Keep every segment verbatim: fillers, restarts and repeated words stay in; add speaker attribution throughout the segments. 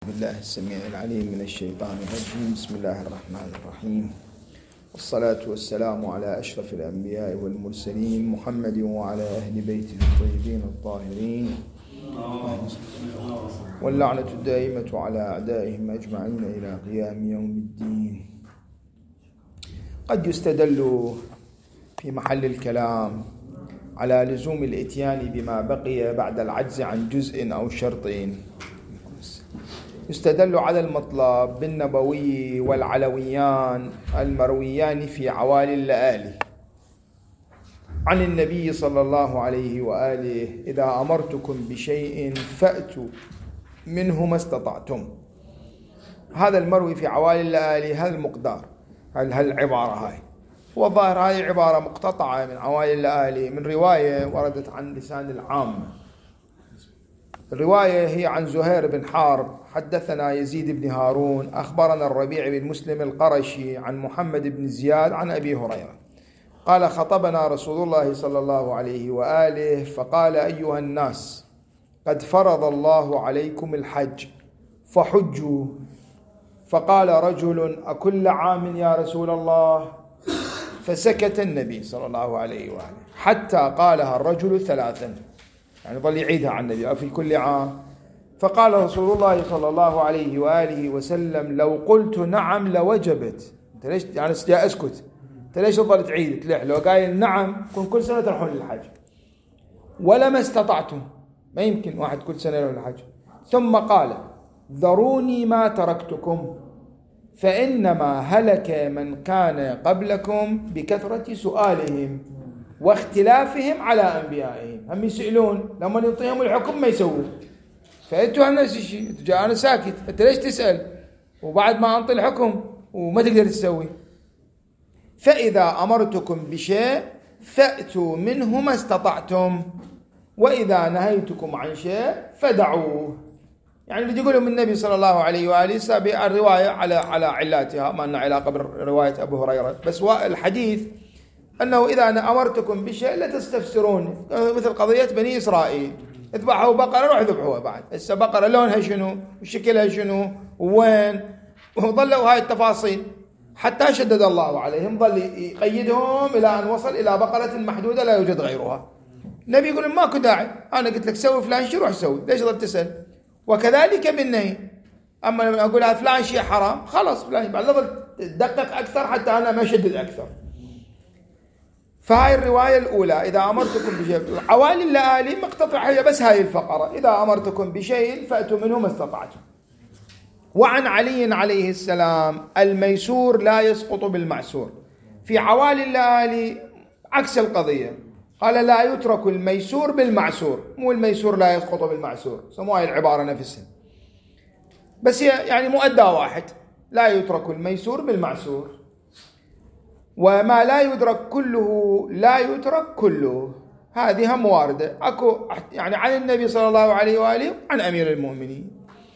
Speaker 1: بالله السميع العليم من الشيطان الرجيم. بسم الله الرحمن الرحيم، والصلاة والسلام على أشرف الأنبياء والمرسلين محمد وعلى أهل بيته الطيبين الطاهرين، واللعنة الدائمة على أعدائهم أجمعين إلى قيام يوم الدين. قد يستدل في محل الكلام على لزوم الإتيان بما بقي بعد العجز عن جزء أو شرطين. يستدل على المطلب بالنبوي والعلويان المرويان في عوالي اللآلي عن النبي صلى الله عليه وآله: إذا أمرتكم بشيء فأتوا منه ما استطعتم. هذا المروي في عوالي اللآلي، هذا المقدار، هالعبارة هاي هو الظاهر هذه عبارة مقتطعة من عوالي اللآلي من رواية وردت عن لسان العامة. الرواية هي عن زهير بن حارب: حدثنا يزيد بن هارون أخبرنا الربيع بن مسلم القرشي عن محمد بن زياد عن أبي هريرة قال: خطبنا رسول الله صلى الله عليه وآله فقال: أيها الناس، قد فرض الله عليكم الحج فحجوا. فقال رجل: أكل عام يا رسول الله؟ فسكت النبي صلى الله عليه وآله حتى قالها الرجل ثلاثا، يعني ظل يعيدها عن النبي في كل عام. فقال رسول الله صلى الله عليه وآله وسلم: لو قلت نعم لوجبت. انت ليش يعني جاي اسكت؟ انت ليش تظل تعيد تلح؟ لو قايل نعم كن كل سنة تروحون للحج، ولما استطعتم. ما يمكن واحد كل سنة يروح للحج. ثم قال: ذروني ما تركتكم، فإنما هلك من كان قبلكم بكثرة سؤالهم واختلافهم على أنبيائهم. هم يسألون لما يعطيهم الحكم ما يسوون، فأنتوا هم نفس الشيء. جاء أنا ساكت، أنت ليش تسأل وبعد ما أنطي الحكم وما تقدر تسوي؟ فإذا أمرتكم بشيء فأتوا منه ما استطعتم، وإذا نهيتكم عن شيء فدعوه. يعني اللي يقولهم النبي صلى الله عليه وآله سابع الرواية على على علاتها، ما لنا علاقة برواية أبو هريرة، بس الحديث أنه إذا أنا أمرتكم بشيء لا تستفسرون، مثل قضية بني إسرائيل: اذبحوا بقرة، روح ذبحوها. بعد هسه بقرة لونها شنو وشكلها شنو وين، وظلوا هاي التفاصيل حتى شدد الله عليهم، ظل يقيدهم إلى أن وصل إلى بقرة محدودة لا يوجد غيرها. النبي يقول: ماكو داعي، أنا قلت لك سوي فلان شيء روح سوي، ليش ظل تسأل؟ وكذلك بالنهي. أما لما أقول هذا فلان شيء حرام خلاص فلان، بعد ظل تدقق أكثر حتى أنا ما شدد أكثر. فهاي الرواية الأولى: إذا أمرتكم بشيء. عوالي اللآلي مقتطع هي بس هاي الفقرة: إذا أمرتكم بشيء فأتوا منه ما استطعتم. وعن علي عليه السلام: الميسور لا يسقط بالمعسور. في عوالي اللآلي عكس القضية، قال: لا يترك الميسور بالمعسور، مو الميسور لا يسقط بالمعسور، سموها العبارة نفسها، بس هي يعني مؤدى واحد: لا يترك الميسور بالمعسور. وما لا يدرك كله لا يترك كله، هذه هم واردة أكو يعني عن النبي صلى الله عليه وآله عن أمير المؤمنين.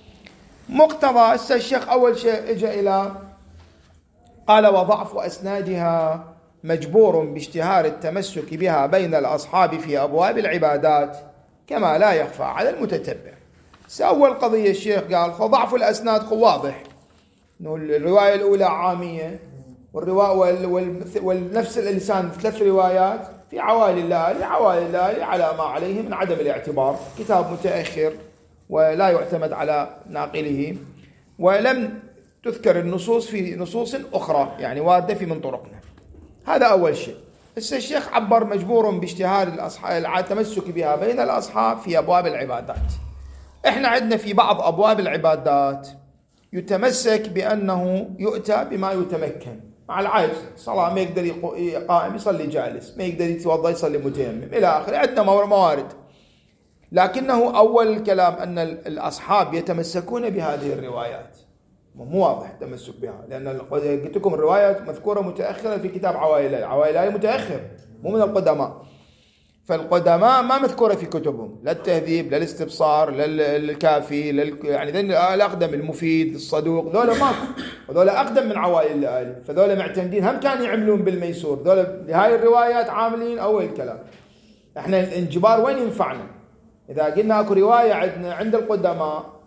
Speaker 1: مقتضى الشيخ أول شيء إجا إلى قال: وضعف أسنادها مجبور باشتهار التمسك بها بين الأصحاب في أبواب العبادات كما لا يخفى على المتتبع. أول قضية الشيخ قال فضعف الأسناد واضح، إنه الرواية الأولى عامية، والرواية والنفس الإنسان ثلاث روايات في عوالي اللآلي. عوالي اللآلي على ما عليه من عدم الاعتبار، كتاب متأخر ولا يعتمد على ناقله، ولم تذكر النصوص في نصوص أخرى يعني واردة في من طرقنا. هذا أول شيء. الشيخ عبر مجبور باشتهار التمسك بها بين الأصحاب في أبواب العبادات. إحنا عندنا في بعض أبواب العبادات يتمسك بأنه يؤتى بما يتمكن مع العجز، صلاة ما يقدر قائم يصلي جالس، ما يقدر يتوضأ يصلي متيمم إلى آخره، عندنا موارد. لكنه أول الكلام أن الأصحاب يتمسكون بهذه الروايات، مو واضح التمسك بها، لأن قلت لكم الروايات مذكورة متأخرة في كتاب عوائل عوائل متأخر مو من القدماء، فالقدماء ما مذكورة في كتبهم، لا التهذيب لا الاستبصار لا الكافي لا يعني الأقدم المفيد الصدوق، ذولا ماكو، وذولا أقدم من عوائل اللآلي، فذولا معتمدين هم كانوا يعملون بالميسور، ذولا لهاي الروايات عاملين أول الكلام. احنا الانجبار وين ينفعنا؟ إذا قلنا أكو رواية عندنا عند القدماء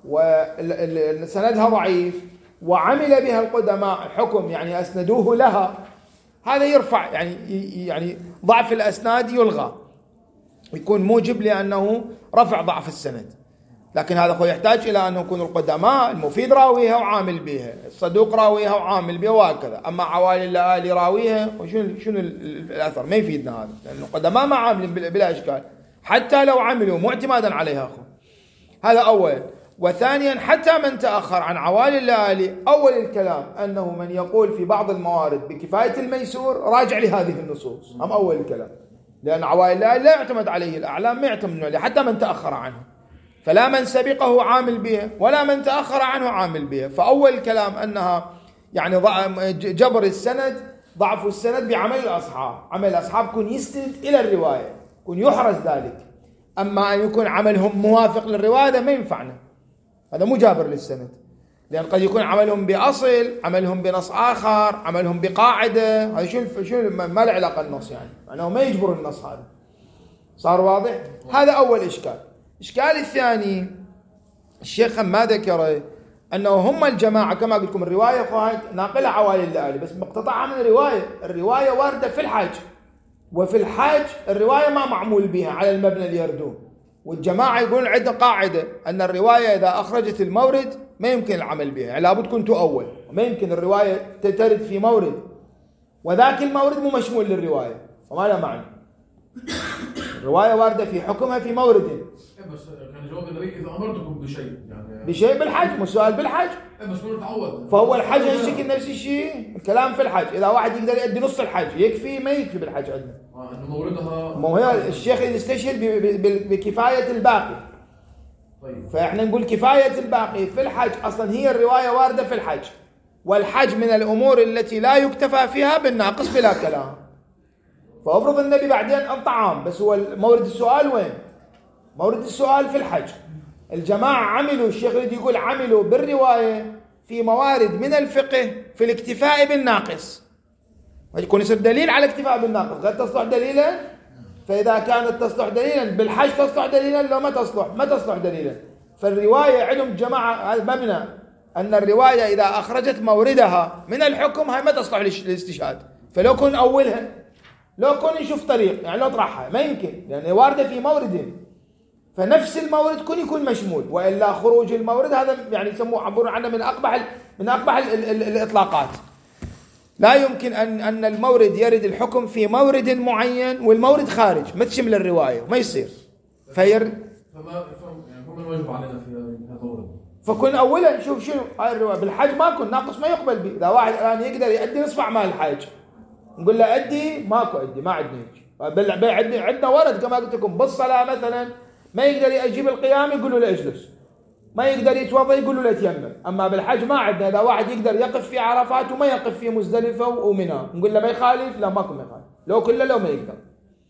Speaker 1: وسندها ضعيف وعمل بها القدماء حكم يعني أسندوه لها، هذا يرفع يعني يعني ضعف الأسناد يلغى، يكون موجب لأنه رفع ضعف السند. لكن هذا هو يحتاج إلى أن يكون القدماء المفيد راويها وعامل بها، الصدوق راويها وعامل بها وهكذا. أما عوالي اللآلي راويها وشنو شنو الأثر؟ ما يفيدنا هذا، لأن القدماء ما عاملين بلا إشكال، حتى لو عملوا مو اعتمادا عليها أخو. هذا أول. وثانيا حتى من تأخر عن عوالي اللآلي، أول الكلام أنه من يقول في بعض الموارد بكفاية الميسور راجع لهذه النصوص، هم أول الكلام، لأن عوالي اللآلي لا يعتمد عليه الأعلام، ما يعتمد عليه حتى من تأخر عنه، فلا من سبقه عامل به ولا من تأخر عنه عامل به. فأول الكلام أنها يعني جبر السند، ضعف السند بعمل الأصحاب، عمل الأصحاب يكون يستند إلى الرواية، يكون يحرز ذلك. أما أن يكون عملهم موافق للرواية هذا ما ينفعنا، هذا مو جابر للسند، لأن قد يكون عملهم بأصل، عملهم بنص آخر، عملهم بقاعدة، هذا شو شو ما له علاقة النص، يعني أنه ما يجبر النص. هذا صار واضح؟ هذا أول إشكال. الإشكال الثاني الشيخ ما ذكره أنه هم الجماعة كما قلت لكم الرواية ناقلة عوالي اللآلي، بس مقتطعة من الرواية، الرواية واردة في الحج، وفي الحج الرواية ما معمول بها على المبنى اللي يردوه. والجماعة يقولون عندنا قاعدة أن الرواية إذا أخرجت المورد ما يمكن العمل بها، يعني لابد تكون تؤول، ما يمكن الرواية تترد في مورد وذاك المورد مو مشمول للرواية، فما له معنى. الرواية واردة في حكمها في مورد.
Speaker 2: بس كان جواب النبي إذا أمرتكم بشيء، يعني
Speaker 1: بشيء بالحج، مو سؤال بالحج.
Speaker 2: بس كله تعود.
Speaker 1: فهو الحج هالشكل نفس الشيء، الكلام في الحج، إذا واحد يقدر يؤدي نص الحج يكفي ما يكفي بالحج عندنا.
Speaker 2: آه إنه موردها.
Speaker 1: ما هو الشيخ يستشهد بكفاية الباقي. طيب. فإحنا نقول كفاية الباقي في الحج، أصلا هي الرواية واردة في الحج، والحج من الأمور التي لا يكتفى فيها بالناقص بلا كلام. فأفرض النبي بعدين الطعام، بس هو مورد السؤال وين؟ مورد السؤال في الحج. الجماعة عملوا، الشيخ يريد يقول عملوا بالرواية في موارد من الفقه في الاكتفاء بالناقص، يكون يصير دليل على الاكتفاء بالناقص، غير تصلح دليلا. فإذا كانت تصلح دليلا بالحج تصلح دليلا، لو ما تصلح ما تصلح دليلا. فالرواية عندهم جماعة هذا مبنى أن الرواية إذا أخرجت موردها من الحكم هاي ما تصلح للاستشهاد. فلو كن أولها، لو كن نشوف طريق، يعني لو طرحها ما يمكن، لأن واردة في مورد، فنفس المورد كن يكون مشمول، وإلا خروج المورد هذا يعني يسموه عبور عنه من أقبح من أقبح ال ال ال الإطلاقات. لا يمكن أن أن المورد يرد الحكم في مورد معين والمورد خارج ما تشمل الرواية، ما يصير. فير
Speaker 2: فما يعني هو من واجب علينا في هذا المورد.
Speaker 1: فكن أولا نشوف شنو هاي الرواية. بالحج ما كن ناقص ما يقبل به. إذا واحد الآن يقدر يؤدي نصف أعمال الحج نقول له أدي، ماكو أدي، ما عندنا هيك. عندنا عندنا ورد كما قلت لكم بالصلاة مثلا ما يقدر يجيب القيام يقولوا له اجلس، ما يقدر يتوضا يقولوا له يتيمم. اما بالحج ما عندنا، اذا واحد يقدر يقف في عرفات وما يقف في مزدلفه ومنى نقول له ما يخالف، لا ماكو ما يخالف، لو كله لو ما يقدر.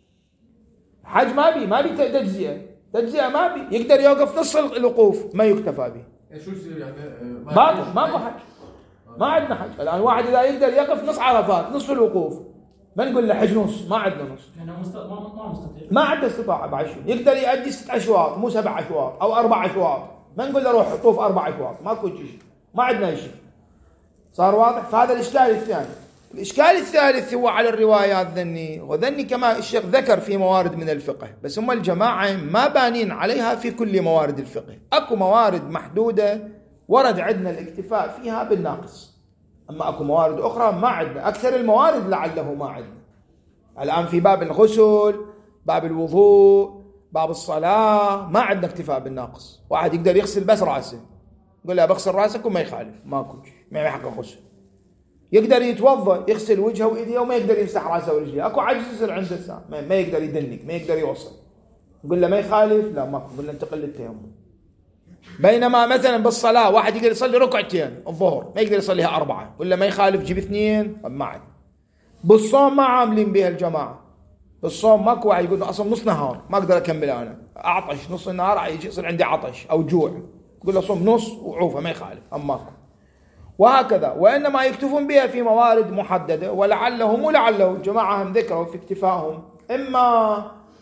Speaker 1: حج ما بي ما بي تجزئه، تجزئه ما بي، يقدر يوقف نص الوقوف ما يكتفى به.
Speaker 2: شو يصير يعني؟
Speaker 1: ماكو ماكو حج، ما عندنا حج. الان واحد اذا يقدر يقف نص عرفات نص الوقوف ما نقول له حج نص، ما عندنا نص،
Speaker 3: لانه ما مستطيع،
Speaker 1: ما عنده استطاعه بعد شو يقدر يؤدي ست اشواط مو سبع اشواط او اربع اشواط، ما نقول له روح طوف اربع اشواط، ماكو شيء، ما عندنا شيء. صار واضح؟ فهذا الاشكال الثاني. الاشكال الثالث هو على الروايات ذني، وذني كما الشيخ ذكر في موارد من الفقه، بس هم الجماعه ما بانين عليها في كل موارد الفقه. اكو موارد محدوده ورد عندنا الاكتفاء فيها بالناقص، اما اكو موارد اخرى ما عندنا. اكثر الموارد لعله ما عندنا. الآن في باب الغسل، باب الوضوء، باب الصلاة ما عندنا اكتفاء بالناقص. واحد يقدر يغسل بس رأسه يقول له بغسل رأسك وما يخالف، ماكو ما يحق غسل. يقدر يتوضأ يغسل وجهه وإيديه وما يقدر يمسح رأسه ورجليه، أكو عجز يصير عنده الساعة ما يقدر يدنك ما يقدر يوصل، يقول له ما يخالف، لا ماكو، يقول له انتقل للتيمم. بينما مثلا بالصلاة واحد يقدر يصلي ركعتين الظهر ما يقدر يصليها أربعة، يقول له ما يخالف جيب اثنين، ما عندنا. بالصوم ما عاملين بها الجماعة، بالصوم ماكو واحد يقول أصلا نص نهار ما أقدر أكمل أنا أعطش نص النهار يجي يصير عندي عطش أو جوع، يقول له صوم نص وعوفة ما يخالف، أماكو. وهكذا. وإنما يكتفون بها في موارد محددة، ولعلهم ولعله الجماعة هم ذكروا في اكتفائهم إما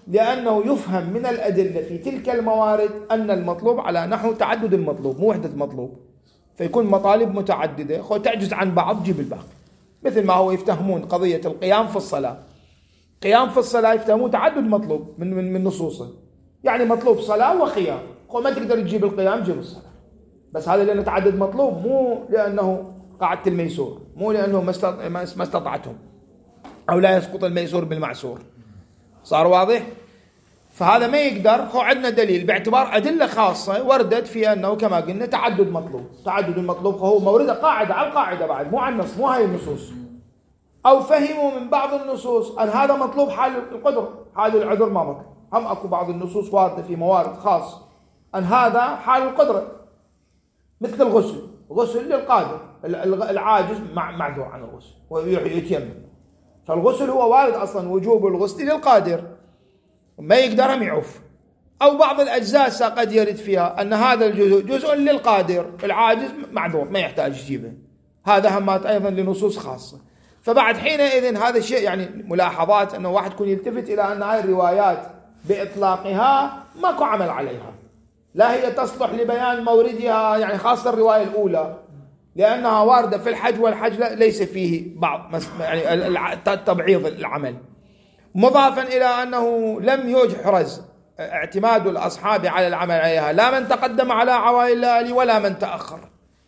Speaker 1: لأنه يفهم من الأدلة في تلك الموارد أن المطلوب على نحو تعدد المطلوب مو وحدة مطلوب، فيكون مطالب متعددة، خو تعجز عن بعض جيب الباقي. مثل ما هو يفتهمون قضية القيام في الصلاة، قيام في الصلاة يفتهمون تعدد مطلوب من من من نصوصه، يعني مطلوب صلاة وقيام، خو ما تقدر تجيب القيام جيب الصلاة، بس هذا لأنه تعدد مطلوب مو لأنه قاعدة الميسور، مو لأنه ما استطعتهم أو لا يسقط الميسور بالمعسور. صار واضح؟ فهذا ما يقدر، خو عندنا دليل باعتبار أدلة خاصة وردت في أنه كما قلنا تعدد مطلوب، تعدد المطلوب هو موردة قاعدة على القاعدة بعد مو على النص، مو هاي النصوص. أو فهموا من بعض النصوص أن هذا مطلوب حال القدرة، حال العذر ما مطلوب. هم أكو بعض النصوص واردة في موارد خاصة أن هذا حال القدرة، مثل الغسل، غسل للقادر، العاجز معذور عن الغسل ويتيمم، فالغسل هو وارد أصلا وجوب الغسل للقادر ما يقدرهم يعوف. أو بعض الأجزاء قد يرد فيها أن هذا الجزء جزء للقادر، العاجز معذور ما يحتاج يجيبه، هذا همات أيضا لنصوص خاصة. فبعد حينئذ هذا الشيء يعني ملاحظات أنه واحد يكون يلتفت إلى أن هذه الروايات بإطلاقها ماكو عمل عليها، لا هي تصلح لبيان موردها، يعني خاصة الرواية الأولى لأنها واردة في الحج، والحج ليس فيه بعض يعني تبعيض العمل، مضافا إلى أنه لم يحرز اعتماد الأصحاب على العمل عليها، لا من تقدم على عوائل الآلي ولا من تأخر،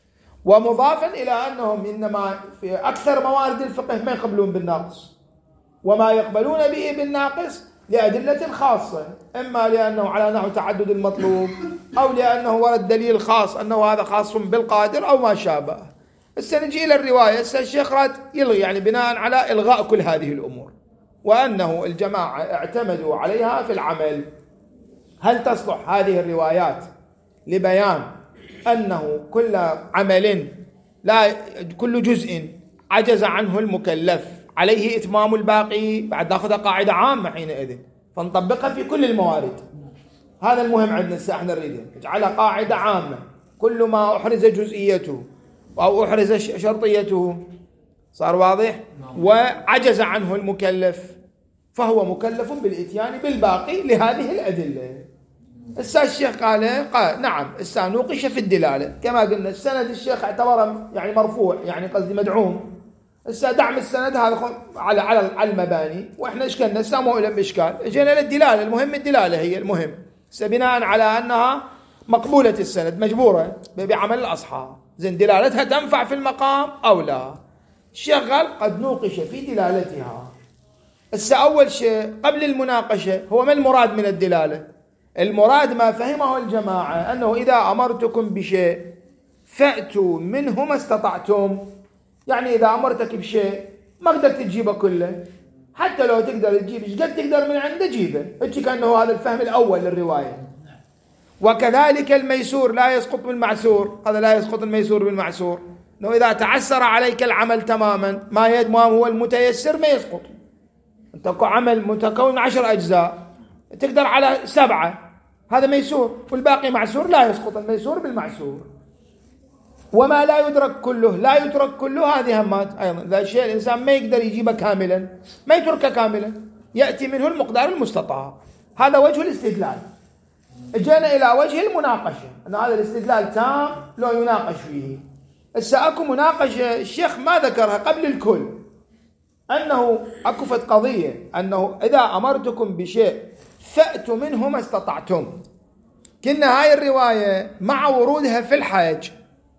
Speaker 1: ومضافا إلى أنهم إنما في أكثر موارد الفقه ما يقبلون بالناقص، وما يقبلون به بالناقص لأدلة خاصة، إما لأنه على نحو تعدد المطلوب، أو لأنه ورد دليل خاص أنه هذا خاص بالقادر أو ما شابه. سنجي إلى الرواية، الشيخ راد يلغي يعني بناء على إلغاء كل هذه الأمور، وأنه الجماعة اعتمدوا عليها في العمل. هل تصلح هذه الروايات لبيان أنه كل عمل لا كل جزء عجز عنه المكلف عليه إتمام الباقي؟ بعد ناخذ قاعدة عامة حينئذ فنطبقها في كل الموارد. هذا المهم عندنا، احنا نريد نجعلها قاعدة عامة، كل ما أحرز جزئيته أو أحرز شرطيته، صار واضح، وعجز عنه المكلف فهو مكلف بالإتيان بالباقي لهذه الأدلة. السا الشيخ قال, قال نعم السا نوقش في الدلالة كما قلنا، السند الشيخ اعتبره يعني مرفوع، يعني قصدي مدعوم. السا دعم السند هذا على على المباني، واحنا اشكلنا السا مو لم اشكال، اجينا للدلالة، المهم الدلالة هي المهم، بناء على انها مقبولة السند مجبورة بعمل الأصحاب، زين دلالتها تنفع في المقام أو لا. الشيخ قال قد نوقش في دلالتها. السا أول شيء قبل المناقشة هو ما المراد من الدلالة؟ المراد ما فهمه الجماعة أنه إذا أمرتكم بشيء فأتوا منه ما استطعتم، يعني إذا أمرتك بشيء ما قدرت تجيبه كله، حتى لو تقدر تجيب إيش قد تقدر من عنده جيبه، هيك كأنه هذا الفهم الأول للرواية. وكذلك الميسور لا يسقط بالمعسور، هذا لا يسقط الميسور بالمعسور، أنه إذا تعسر عليك العمل تماما ما يد ما هو المتيسر ما يسقط. أنت عمل متكون عشر أجزاء تقدر على سبعة، هذا ميسور، والباقي معسور، لا يسقط الميسور بالمعسور. وما لا يدرك كله لا يترك كله، هذه همات أيضا، ذا الشيء الإنسان ما يقدر يجيبه كاملا ما يتركه كاملا، يأتي منه المقدار المستطاع. هذا وجه الاستدلال. اجينا إلى وجه المناقشة، أن هذا الاستدلال تام لو يناقش فيه. هسه اكو مناقشة الشيخ ما ذكرها قبل الكل، أنه أكفت قضية أنه إذا أمرتكم بشيء فأتوا منه ما استطعتم. كنا هاي الرواية مع ورودها في الحج،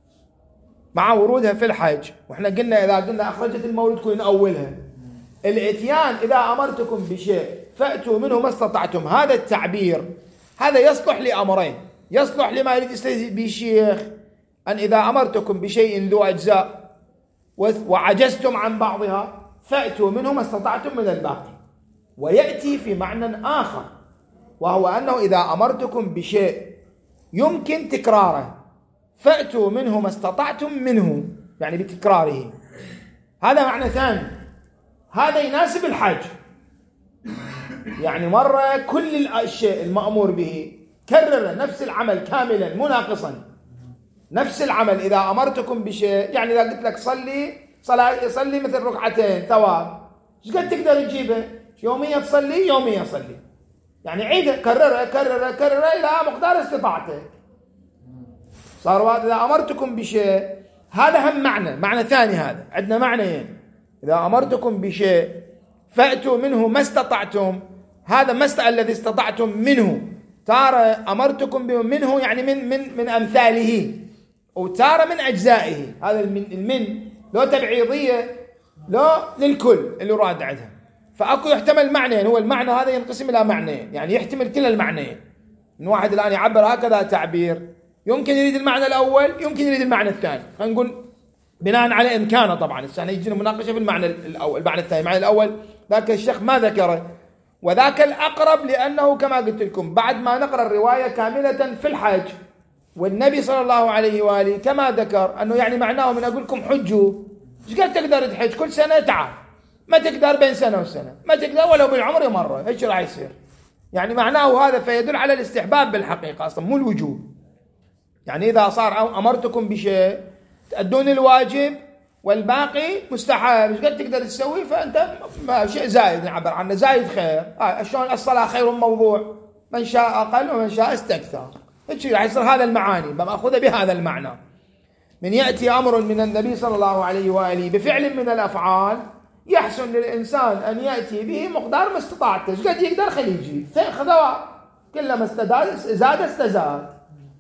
Speaker 1: مع ورودها في الحج، وإحنا قلنا إذا قلنا أخرجت المورد كلنا أولها الاتيان، إذا أمرتكم بشيء فأتوا منه ما استطعتم، هذا التعبير هذا يصلح لأمرين. يصلح لما يريد يستدل به الشيخ أن إذا أمرتكم بشيء ذو أجزاء وعجزتم عن بعضها فأتوا منه ما استطعتم من الباقي. ويأتي في معنى آخر، وهو أنه إذا أمرتكم بشيء يمكن تكراره فأتوا منه ما استطعتم منه، يعني بتكراره. هذا معنى ثاني، هذا يناسب الحج، يعني مرة كل الشيء المأمور به كرر نفس العمل كاملا مناقصا، نفس العمل إذا أمرتكم بشيء، يعني إذا قلت لك صلي صلاة صلي مثل ركعتين ثواب، ايش قد تقدر تجيبه؟ يوميا تصلي يوميا صلي، يعني عيد كرره كرره كرره إلى مقدار استطاعته. صار واضح. إذا أمرتكم بشيء، هذا هم معنى معنى ثاني. هذا عندنا معنيين. إذا أمرتكم بشيء فأتوا منه ما استطعتم، هذا ما است... الذي استطعتم منه. تارة أمرتكم منه يعني من من من أمثاله، وتارة من أجزائه. هذا المن, المن لو تبعيضية لو للكل اللي راد عندها. فأكو يحتمل معنيين. هو المعنى هذا ينقسم إلى معنيين، يعني يحتمل كلا المعنيين. من واحد الآن يعبر هكذا تعبير، يمكن يريد المعنى الأول، يمكن يريد المعنى الثاني. خلينا نقول بناء على إمكانه. طبعا السنة يجينا مناقشة في المعنى الأول. المعنى الثاني، المعنى الأول ذاك الشيخ ما ذكره، وذاك الأقرب، لأنه كما قلت لكم بعد ما نقرأ الرواية كاملة في الحج، والنبي صلى الله عليه وآله كما ذكر أنه يعني معناه من أقول لكم حجوا. إيش قد تقدر تحج كل سنة؟ تعال. ما تقدر بين سنة وسنة، ما تقدر ولو بالعمر مرة. إيش راح يصير؟ يعني معناه هذا فيدل على الاستحباب بالحقيقة أصلا، مو الوجوب. يعني إذا صار أمرتكم بشيء تأدون الواجب والباقي مستحب. إيش قد تقدر تسوي؟ فأنت شيء زايد نعبر عنه، زايد خير. آه شلون الصلاة خير موضوع، من شاء أقل ومن شاء استكثر. إيش راح يصير؟ هذا المعاني مأخوذة بهذا المعنى. من يأتي أمر من النبي صلى الله عليه وآله بفعل من الأفعال، يحسن للإنسان أن يأتي به مقدار ما استطاعته. إيش قد يقدر خليه يجي، خذوا كلما استزاد زاد استزاد.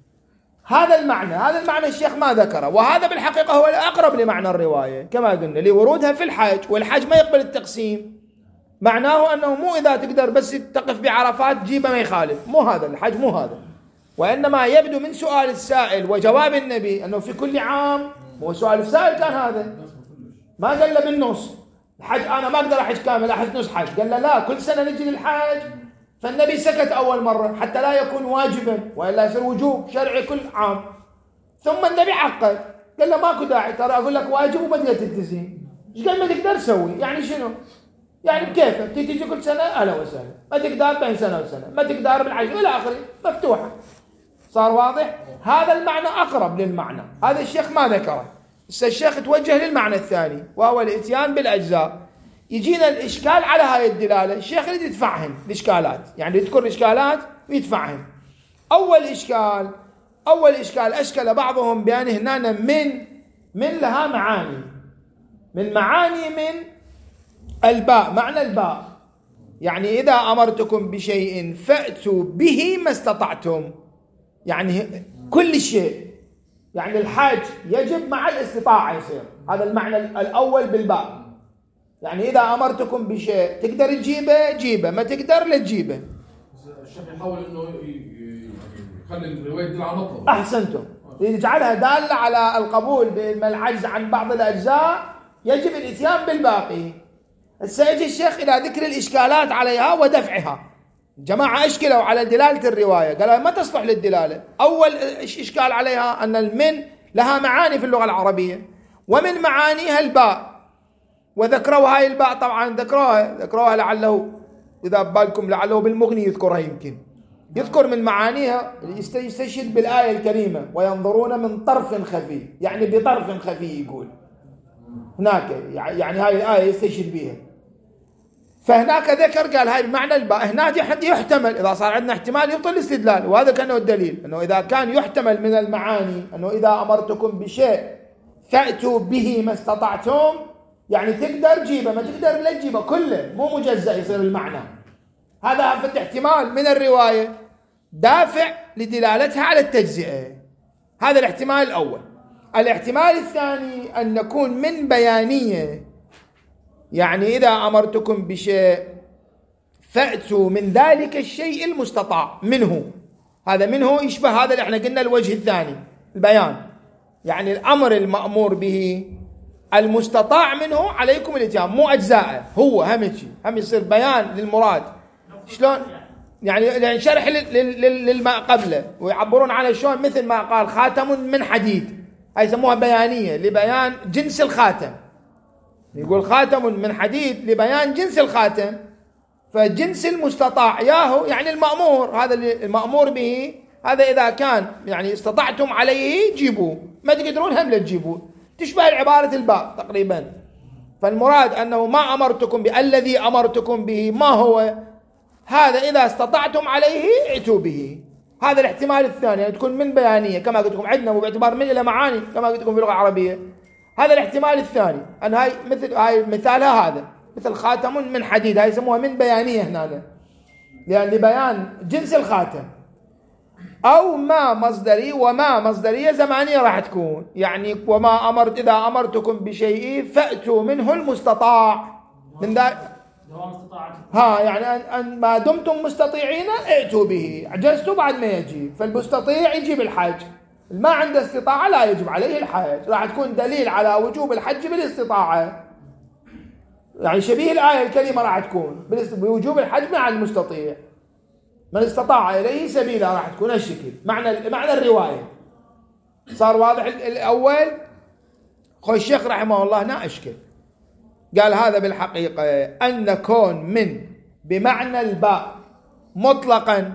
Speaker 1: هذا المعنى. هذا المعنى الشيخ ما ذكره، وهذا بالحقيقة هو الأقرب لمعنى الرواية كما قلنا، لورودها في الحج. والحج ما يقبل التقسيم. معناه أنه مو إذا تقدر بس تقف بعرفات جيبه ما يخالف، مو هذا الحج، مو هذا. وإنما يبدو من سؤال السائل وجواب النبي أنه في كل عام. هو سؤال السائل كان هذا، ما قال له بالنص الحج أنا ما أقدر أحج كامل، أحج نص حج. قال له لا، كل سنة نجي للحج. فالنبي سكت أول مرة حتى لا يكون واجبا، وإلا يصير وجوب شرعي كل عام. ثم النبي عقد قال له ماكو داعي، ترى أقول لك واجب وما تقدر تلتزم. إيش قال ما تقدر تسوي؟ يعني شنو؟ يعني بكيفك تيجي كل سنة أهلا وسهلا، ما تقدر بين سنة وسنة، ما تقدر بالعجل إلى آخره، مفتوحة. صار واضح؟ هذا المعنى أقرب للمعنى. هذا الشيخ ما ذكره. الشيخ توجه للمعنى الثاني، وهو الإتيان بالأجزاء. يجينا الإشكال على هاي الدلالة. الشيخ يريد يدفعهم الإشكالات، يعني يذكر الإشكالات ويدفعهم. أول إشكال أول إشكال أشكل بعضهم بأن هنا من من لها معاني. من معاني من الباء، معنى الباء يعني إذا أمرتكم بشيء فأتوا به ما استطعتم، يعني كل شيء. يعني الحج يجب مع الاستطاعة يصير. هذا المعنى الأول بالباء. يعني إذا أمرتكم بشيء تقدر تجيبه جيبه، ما تقدر لا تجيبه.
Speaker 2: الشيخ يحاول إنه يخلي الرواية تدل على مطلب.
Speaker 1: أحسنتم، يجعلها دالة على القبول بالعجز عن بعض الأجزاء، يجب الإتيان بالباقي. سيجي الشيخ إلى ذكر الإشكالات عليها ودفعها. جماعة أشكلوا على دلالة الرواية، قالوا ما تصلح للدلالة. أول إشكال عليها أن المن لها معاني في اللغة العربية، ومن معانيها الباء. وذكروا هاي الباء طبعا ذكروها ذكروها لعله إذا بالكم لعله بالمغني يذكرها، يمكن يذكر من معانيها يستشهد بالآية الكريمة وينظرون من طرف خفي، يعني بطرف خفي يقول هناك، يعني هاي الآية يستشهد بها. فهناك ذكر قال هاي بمعنى الباء. هناك يحتمل إذا صار عندنا احتمال يبطل الاستدلال، وهذا كان الدليل أنه إذا كان يحتمل من المعاني أنه إذا أمرتكم بشيء فأتوا به ما استطعتم، يعني تقدر جيبه ما تقدر لا تجيبه كله، مو مجزأ يصير المعنى. هذا فتح احتمال من الرواية دافع لدلالتها على التجزئة. هذا الاحتمال الأول. الاحتمال الثاني أن نكون من بيانية، يعني إذا أمرتكم بشيء فأتوا من ذلك الشيء المستطاع منه. هذا منه يشبه هذا اللي احنا قلنا الوجه الثاني البيان، يعني الأمر المأمور به المستطاع منه عليكم الاتيان، مو أجزاءه. هو هم شيء هم يصير بيان للمراد. شلون؟ يعني شرح للما قبله، ويعبرون عنه شلون، مثل ما قال خاتم من حديد، هاي يسموها بيانية لبيان جنس الخاتم. يقول خاتم من حديد لبيان جنس الخاتم، فجنس المستطاع ياهو يعني المأمور. هذا المأمور به هذا إذا كان يعني استطعتم عليه جيبوه، ما تقدرون هم لا تجيبوه. تشبه العبارة الباء تقريبا. فالمراد أنه ما أمرتكم بالذي أمرتكم به ما هو هذا إذا استطعتم عليه ائتوا به. هذا الاحتمال الثاني، يعني تكون من بيانية كما قلت لكم عندنا، وباعتبار من إلى معاني كما قلت لكم في اللغة العربية. هذا الاحتمال الثاني، أن هاي مثل هاي مثالها هذا مثل خاتم من حديد، هاي يسموها من بيانية هنا، يعني لبيان جنس الخاتم. أو ما مصدري، وما مصدرية زمانية راح تكون، يعني وما أمرت إذا أمرتكم بشيء فأتوا منه المستطاع من ذلك. ها يعني أن ما دمتم مستطيعين ائتوا به، عجزتوا بعد ما يجي، فالمستطيع يجيب الحج، ما عنده استطاعة لا يجب عليه الحج، راح تكون دليل على وجوب الحج بالاستطاعة. يعني شبيه الآية الكريمة راح تكون بوجوب الحج مع المستطيع، من استطاع إليه سبيلا، راح تكون الشكل معنى معنى الرواية. صار واضح الأول؟ خو الشيخ رحمه الله هنا أشكل، قال هذا بالحقيقة أن كون من بمعنى الباء مطلقا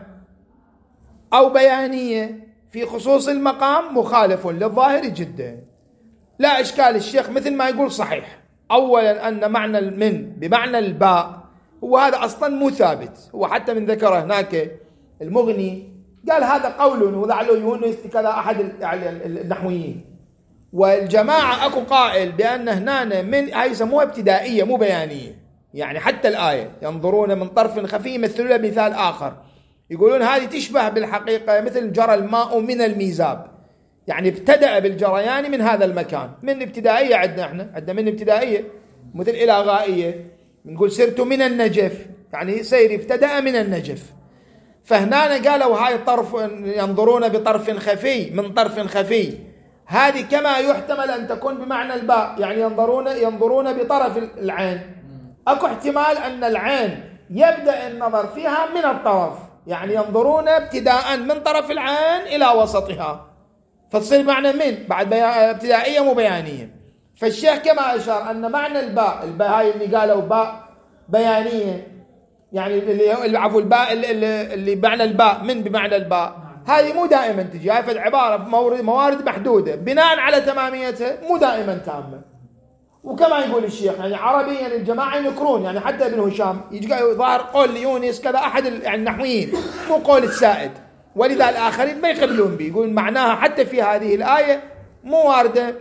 Speaker 1: أو بيانية في خصوص المقام مخالف للظاهر جدا. لا إشكال، الشيخ مثل ما يقول صحيح. أولا أن معنى من بمعنى الباء هو هذا أصلا مو ثابت، هو حتى من ذكره هناك المغني قال هذا قول وذعله يونس كذا أحد النحويين، والجماعة أكو قائل بأن هنا من هاي يسموها ابتدائية مو بيانية. يعني حتى الآية ينظرون من طرف خفي مثلوا مثال آخر، يقولون هذه تشبه بالحقيقة مثل جرى الماء من الميزاب، يعني ابتدأ بالجريان من هذا المكان. من ابتدائية عندنا احنا عندنا من ابتدائية مثل إلى غائية، نقول سرت من النجف، يعني سير ابتدأ من النجف. فهنا قالوا هاي طرف ينظرون بطرف خفي من طرف خفي، هذه كما يحتمل أن تكون بمعنى الباء، يعني ينظرون ينظرون بطرف العين. أكو احتمال أن العين يبدأ النظر فيها من الطرف، يعني ينظرون ابتداء من طرف العين إلى وسطها، فتصير معنى من بعد ابتدائية مو بيانية. فالشيخ كما أشار أن معنى الباء الباء هاي اللي قالوا باء بيانية، يعني اللي عفوا الباء اللي, اللي معنى الباء من بمعنى الباء، هذه مو دائما تجي، هاي فد عبارة موارد محدودة بناء على تماميتها، مو دائما تامة. وكما يقول الشيخ يعني عربيا الجماعة ينكرون، يعني حتى ابن هشام يجي ظاهر قول يونس كذا أحد يعني النحويين مو قول السائد، ولذا الآخرين ما يقبلون به، يقول معناها حتى في هذه الآية مو واردة،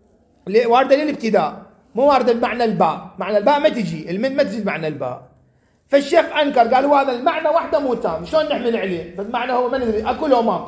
Speaker 1: واردة للابتداء، مو واردة بمعنى الباء، معنى الباء ما تجي، المن ما تجي بمعنى الباء. فالشيخ أنكر قال هذا المعنى وحده مو تام، شلون نحمل عليه؟ فالمعنى هو ما ندري أكل أو ماكو.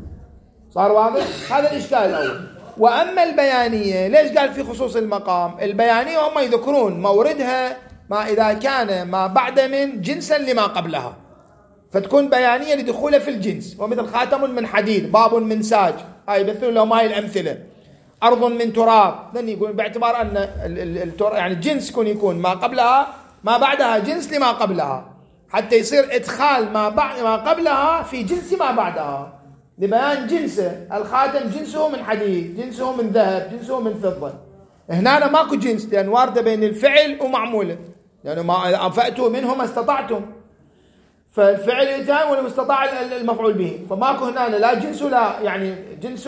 Speaker 1: صار واضح؟ هذا الإشكال الأول. وأما البيانية ليش قال في خصوص المقام؟ البيانية هم يذكرون موردها ما إذا كان ما بعد من جنسا لما قبلها، فتكون بيانية لدخولها في الجنس، ومثل خاتم من حديد، باب من ساج، هاي يبثون لهم هاي الأمثلة، أرض من تراب، لأن يقول باعتبار أن يعني الجنس يكون يكون ما قبلها ما بعدها جنس لما قبلها، حتى يصير إدخال ما بعد ما قبلها في جنس ما بعدها لبيان جنسه. الخاتم جنسه من حديد، جنسه من ذهب، جنسه من فضة. هنا ماكو جنس، لأن واردة بين الفعل ومعموله، لأنه ما فأتوا منه ما استطعتم، فالفعل الإتيان والمستطاع المفعول به، فماكو هنا لا جنس ولا يعني جنس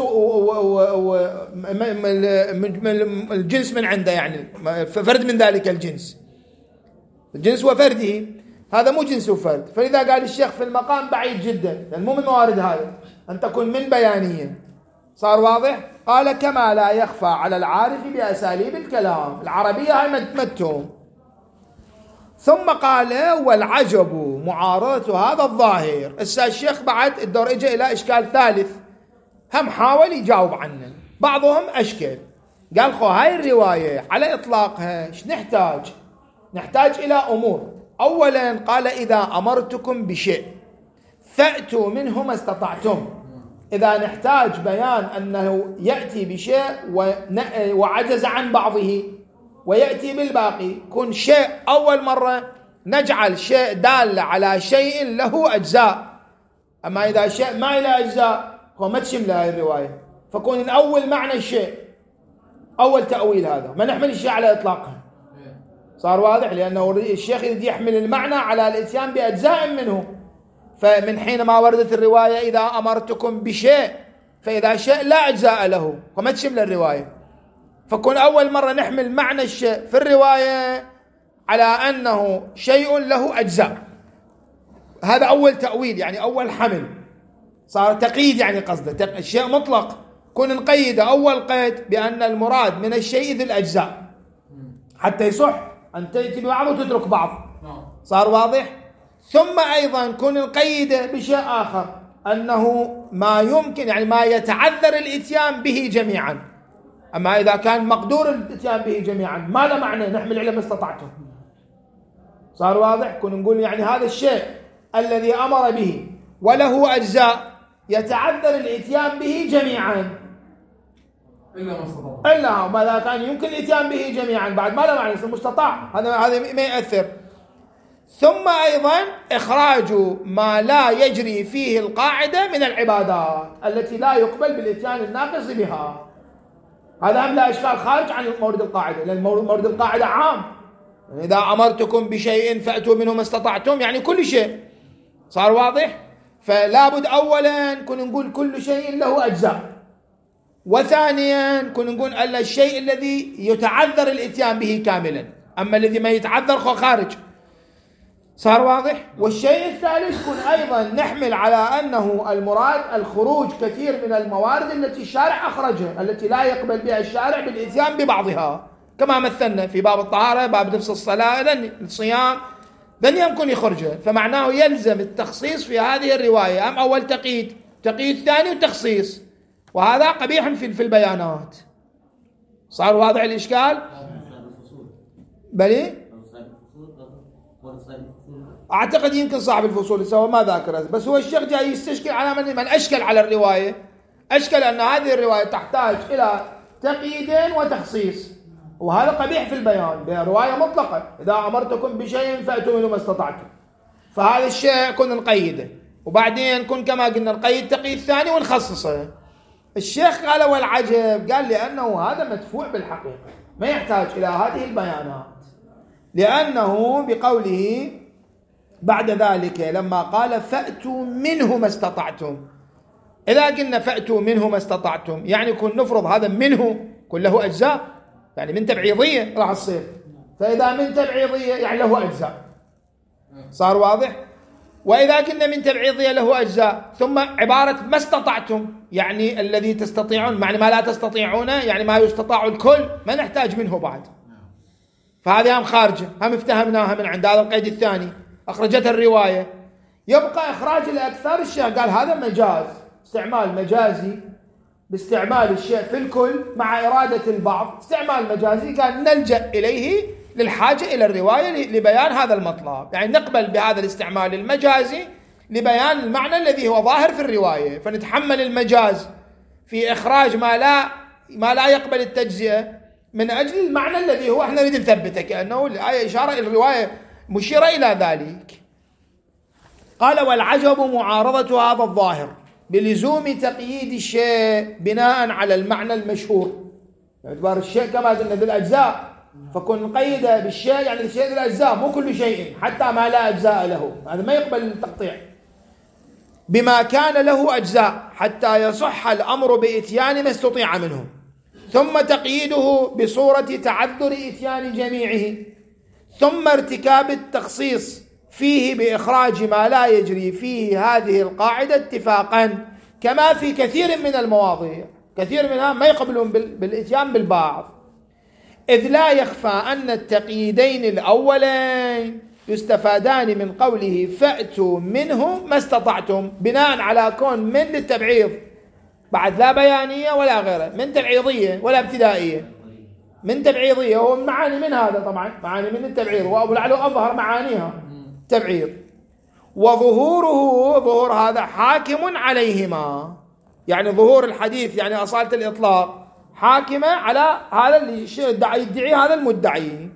Speaker 1: الجنس من عنده، يعني فرد من ذلك الجنس، الجنس وفرده، هذا مو جنس وفرد. فلذا قال الشيخ في المقام بعيد جدا، لأن مو من موارد هذا أن تكون من بيانية. صار واضح؟ قال كما لا يخفى على العارف بأساليب الكلام العربية، هاي متمتهم. ثم قال والعجب معارضة هذا الظاهر. الشيخ بعد الدور اجى إلى إشكال ثالث، هم حاول يجاوب عنه، بعضهم أشكل، قال خو هاي الرواية على إطلاقها ايش نحتاج؟ نحتاج إلى أمور. أولا قال إذا أمرتكم بشيء فأتوا منه ما استطعتم، إذا نحتاج بيان أنه يأتي بشيء وعجز عن بعضه ويأتي بالباقي، كن شيء أول مرة نجعل شيء دال على شيء له أجزاء، أما إذا شيء ما له أجزاء هو ما تشمل هذه الرواية، فكون الأول معنى الشيء أول تأويل، هذا ما نحمل الشيء على إطلاقه. صار واضح؟ لأنه الشيخ يريد يحمل المعنى على الإتيان بأجزاء منه، فمن حينما وردت الرواية إذا أمرتكم بشيء، فإذا شيء لا أجزاء له وما تشمل الرواية، فكون أول مرة نحمل معنى الشيء في الرواية على أنه شيء له أجزاء. هذا أول تأويل، يعني أول حمل، صار تقييد، يعني قصده الشيء مطلق كن نقيد أول قيد بأن المراد من الشيء ذي الأجزاء حتى يصح أن تأتي ببعض وتترك بعض. صار واضح؟ ثم أيضا كن نقيد بشيء آخر أنه ما يمكن، يعني ما يتعذر الإتيان به جميعا. أما إذا كان مقدور الإتيان به جميعا ما له معنى نحمل على ما استطعته. صار واضح؟ كن نقول يعني هذا الشيء الذي أمر به وله أجزاء يتعذر الإتيان به جميعا
Speaker 2: إلا ما استطاع،
Speaker 1: إلا ما كان يمكن الإتيان به جميعا بعد ما له معنى يصير مستطاع، هذا هذا ما يأثر. ثم أيضا إخراج ما لا يجري فيه القاعدة من العبادات التي لا يقبل بالإتيان الناقص بها. هذا هم لا إشكال خارج عن مورد القاعدة، لأن مورد القاعدة عام، يعني إذا أمرتكم بشيء فأتوا منه ما استطعتم، يعني كل شيء. صار واضح؟ فلا بد أولا كنا نقول كل شيء له أجزاء، وثانيا كنا نقول أن الشيء الذي يتعذر الإتيان به كاملا، أما الذي ما يتعذر هو خارج. صار واضح؟ والشيء الثالث كن أيضا نحمل على أنه المراد الخروج كثير من الموارد التي الشارع أخرجها، التي لا يقبل بها الشارع بالإتيان ببعضها، كما مثلنا في باب الطهارة، باب نفس الصلاة، الصيام، لن يمكن يخرجها. فمعناه يلزم التخصيص في هذه الرواية، أم أول تقييد، تقييد ثاني وتخصيص، وهذا قبيح في في البيانات. صار واضح الإشكال؟ بلي؟ أعتقد يمكن صاحب الفصول سوى ما ذاكره، بس هو الشيخ جاي يستشكل على من من أشكل على الرواية، أشكل أن هذه الرواية تحتاج إلى تقييدين وتخصيص، وهذا قبيح في البيان برواية مطلقة، إذا أمرتكم بشيء فأتوا منه ما استطعتم، فهذا الشيء كنا نقيده، وبعدين كن كما قلنا نقيد تقييد ثاني ونخصصه. الشيخ قال والعجب، قال لأنه هذا مدفوع بالحقيقة، ما يحتاج إلى هذه البيانات، لأنه بقوله بعد ذلك لما قال فأتوا منه ما استطعتم، إذا قلنا فأتوا منه ما استطعتم يعني كن نفرض هذا منه كن له أجزاء، يعني من تبعيضية راح تصير، فإذا من تبعيضية يعني له أجزاء. صار واضح؟ وإذا كنا من تبعيضية له أجزاء، ثم عبارة ما استطعتم يعني الذي تستطيعون، معنى ما لا تستطيعون يعني ما يستطاع الكل، ما نحتاج منه بعد. فهذه هم خارجة، هم افتهمناها من عند هذا القيد الثاني أخرجتها الرواية. يبقى إخراج الأكثر، الشيخ قال هذا مجاز، استعمال مجازي باستعمال الشيء في الكل مع إرادة البعض، استعمال مجازي قال نلجأ إليه للحاجة إلى الرواية لبيان هذا المطلب، يعني نقبل بهذا الاستعمال المجازي لبيان المعنى الذي هو ظاهر في الرواية، فنتحمل المجاز في إخراج ما لا ما لا يقبل التجزئة من أجل المعنى الذي هو احنا نريد نثبته، كأنه الآية إشارة إلى الرواية مشيرة إلى ذلك. قال والعجب معارضة هذا الظاهر بلزوم تقييد الشيء بناء على المعنى المشهور، باعتبار الشيء كما قلنا بالأجزاء، فكن نقيده بالشيء يعني الشيء ذي الأجزاء، مو كل شيء حتى ما لا أجزاء له، هذا ما يقبل التقطيع، بما كان له أجزاء حتى يصح الأمر بإتيان ما استطيع منه، ثم تقييده بصورة تعذر إتيان جميعه، ثم ارتكاب التخصيص فيه بإخراج ما لا يجري فيه هذه القاعدة اتفاقا، كما في كثير من المواضيع، كثير منها ما يقبلون بالإتيان بالبعض، إذ لا يخفى أن التقييدين الأولين يستفادان من قوله فأتوا منه ما استطعتم، بناء على كون من للتبعيض بعد لا بيانية ولا غيره، من تبعيضية ولا ابتدائية، من تبعيضية هو معاني من هذا، طبعا معاني من التبعيض، وأبو العلو أظهر معانيها تبعيض، وظهوره ظهور هذا حاكم عليهما، يعني ظهور الحديث يعني أصالة الإطلاق حاكمة على هذا اللي يدعي هذا المدعي،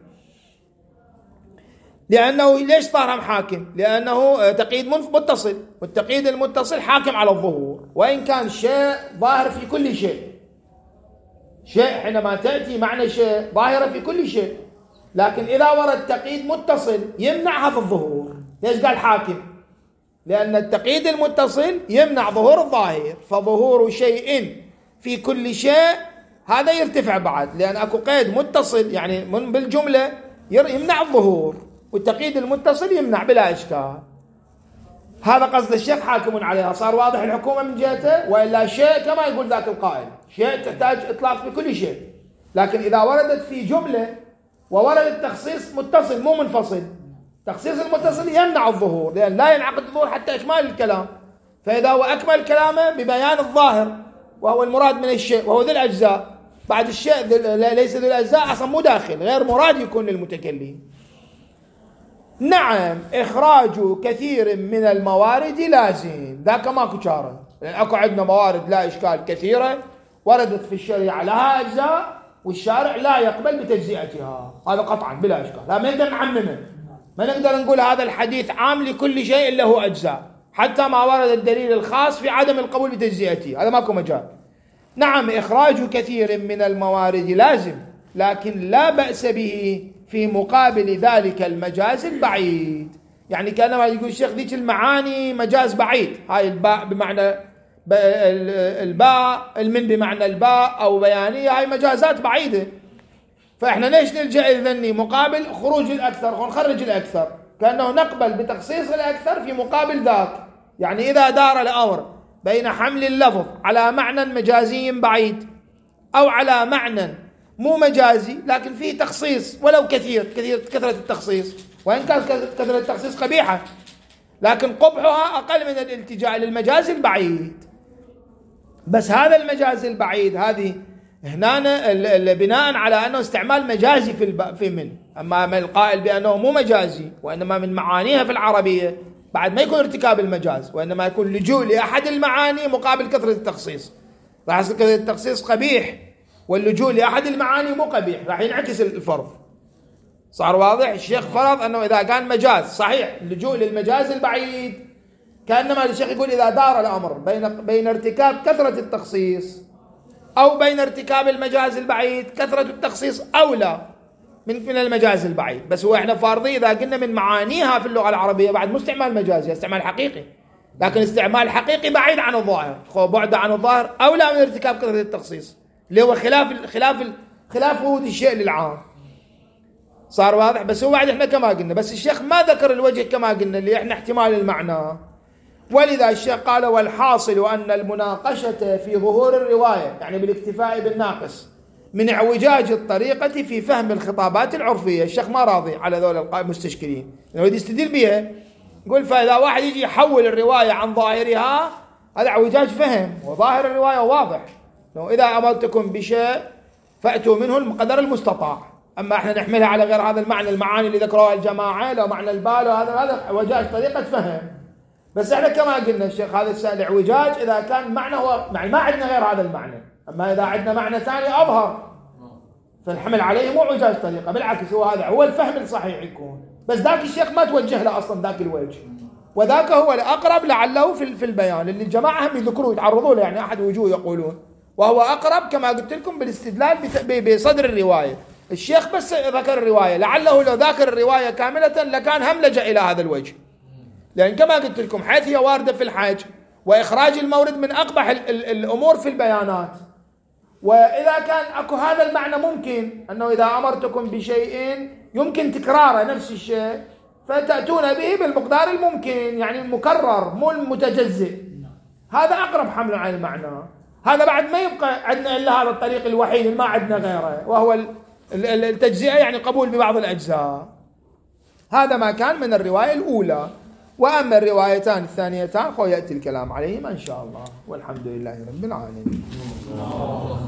Speaker 1: لأنه ليش صار حاكم؟ لأنه تقييد متصل، والتقييد المتصل حاكم على الظهور، وإن كان شيء ظاهر في كل شيء، شيء حينما تأتي معنى شيء ظاهرة في كل شيء، لكن إذا ورد تقييد متصل يمنع هذا الظهور. ليش قال حاكم؟ لأن التقييد المتصل يمنع ظهور الظاهر، فظهور شيء في كل شيء هذا يرتفع بعد، لأن أكو قيد متصل يعني من بالجملة يمنع الظهور، والتقييد المتصل يمنع بلا إشكال. هذا قصد الشيخ حاكم عليها. صار واضح الحكومة من جهته، وإلا شيء كما يقول ذاك القائل، شيء تحتاج إطلاق في كل شيء. لكن إذا وردت في جملة وورد التخصيص متصل مو منفصل، تخصيص المتصل يمنع الظهور، لأن لا ينعقد الظهور حتى إكمال الكلام. فإذا هو أكمل كلامه ببيان الظاهر وهو المراد من الشيء وهو ذي الأجزاء، بعد الشيء ليس ذي الأجزاء أصلا مو داخل، غير مراد يكون للمتكلم. نعم إخراج كثير من الموارد لازم، ذاك ماكو شارة، لأن أكو عندنا موارد لا إشكال كثيرة وردت في الشريعة لها أجزاء والشارع لا يقبل بتجزئتها، هذا قطعا بلا إشكال. لا ما نقدر نعممه، ما نقدر نقول هذا الحديث عام لكل شيء إلا هو أجزاء، حتى ما ورد الدليل الخاص في عدم القبول بتجزئته، هذا ماكو مجال. نعم إخراج كثير من الموارد لازم، لكن لا بأس به في مقابل ذلك المجاز البعيد. يعني كانما يقول الشيخ ذيك المعاني مجاز بعيد، هاي الباء بمعنى الباء، المن بمعنى الباء أو بيانية، هاي مجازات بعيدة. فإحنا ليش نلجأ الذني مقابل خروج الأكثر ونخرج الأكثر، كأنه نقبل بتخصيص الأكثر في مقابل ذاك. يعني إذا دار الأمر بين حمل اللفظ على معنى مجازي بعيد أو على معنى مو مجازي لكن فيه تخصيص ولو كثير، كثير كثرة التخصيص، وإن كان كثرة التخصيص قبيحة لكن قبحها أقل من الالتجاء للمجاز البعيد. بس هذا المجاز البعيد هذه هنا بناء على أنه استعمال مجازي في في من، أما القائل بأنه مو مجازي وإنما من معانيها في العربية بعد ما يكون ارتكاب المجاز، وإنما يكون لجوء لأحد المعاني مقابل كثرة التخصيص. راح يصير كثرة التخصيص قبيح واللجوء لأحد المعاني مو قبيح، راح ينعكس الفرض. صار واضح؟ الشيخ فرض أنه إذا كان مجاز صحيح اللجوء للمجاز البعيد، كأنما الشيخ يقول إذا دار الأمر بين بين ارتكاب كثرة التخصيص أو بين ارتكاب المجاز البعيد، كثرة التخصيص أولى من من المجاز البعيد. بس هو احنا فارضين إذا قلنا من معانيها في اللغة العربية بعد مو استعمال مجازي، استعمال حقيقي، لكن استعمال حقيقي بعيد عن الظاهر، بعد عن الظاهر أولى من ارتكاب كثرة التخصيص اللي هو خلاف خلاف خلاف ورود الشيء للعام. صار واضح؟ بس هو بعد احنا كما قلنا، بس الشيخ ما ذكر الوجه كما قلنا اللي احنا احتمال المعنى، ولذا الشيخ قال والحاصل أن المناقشة في ظهور الرواية، يعني بالاكتفاء بالناقص، من اعوجاج الطريقة في فهم الخطابات العرفية. الشيخ ما راضي على ذول المستشكلين، لأنه يريد يستدل بها، يقول فإذا واحد يجي يحول الرواية عن ظاهرها هذا اعوجاج فهم، وظاهر الرواية واضح، لو إذا أمرتكم بشيء فأتوا منه المقدر المستطاع. أما احنا نحملها على غير هذا المعنى، المعاني اللي ذكروها الجماعة لو معنى البال، وهذا هذا اعوجاج طريقة فهم. بس احنا كما قلنا الشيخ هذا السؤال اعوجاج إذا كان معنى هو يعني ما عندنا غير هذا المعنى، أما إذا عندنا معنى ثاني أظهر فالحمل عليه مو اعوجاج طريقة، بالعكس هو هذا هو الفهم الصحيح يكون. بس ذاك الشيخ ما توجه له أصلا ذاك الوجه، وذاك هو الأقرب لعله في في البيان اللي الجماعة هم يذكروه يتعرضوا له، يعني أحد وجوه يقولون، وهو أقرب كما قلت لكم بالاستدلال بصدر الرواية. الشيخ بس ذكر الرواية، لعله لو ذاكر الرواية كاملة لكان هم لجأ إلى هذا الوجه، لأن كما قلت لكم حيث هي واردة في الحج وإخراج المورد من أقبح ال ال الأمور في البيانات. وإذا كان أكو هذا المعنى ممكن أنه إذا أمرتكم بشيء يمكن تكراره نفس الشيء فتأتون به بالمقدار الممكن، يعني المكرر مو المتجزئ، هذا أقرب حمل عن المعنى. هذا بعد ما يبقى عندنا إلا هذا الطريق الوحيد ما عندنا غيره، وهو التجزئة، يعني قبول ببعض الأجزاء. هذا ما كان من الرواية الأولى. وأما الروايتان الثانيتان خو يأتي الكلام عليهما إن شاء الله، والحمد لله رب العالمين.